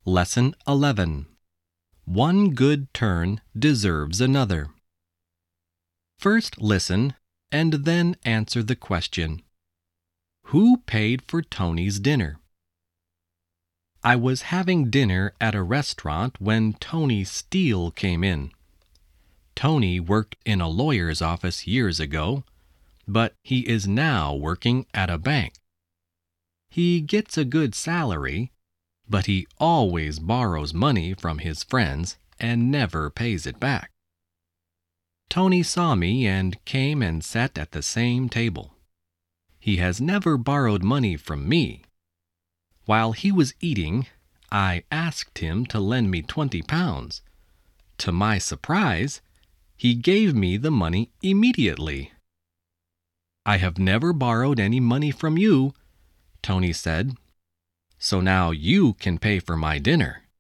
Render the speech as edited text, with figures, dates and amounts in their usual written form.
Lesson 11. One good turn deserves another. First listen and then answer the question. Who paid for Tony's dinner? I was having dinner at a restaurant when Tony Steele came in. Tony worked in a lawyer's office years ago, but he is now working at a bank. He gets a good salary, but he always borrows money from his friends and never pays it back. Tony saw me and came and sat at the same table. He has never borrowed money from me. While he was eating, I asked him to lend me 20 pounds. To my surprise, he gave me the money immediately. I have never borrowed any money from you, Tony said, so now you can pay for my dinner.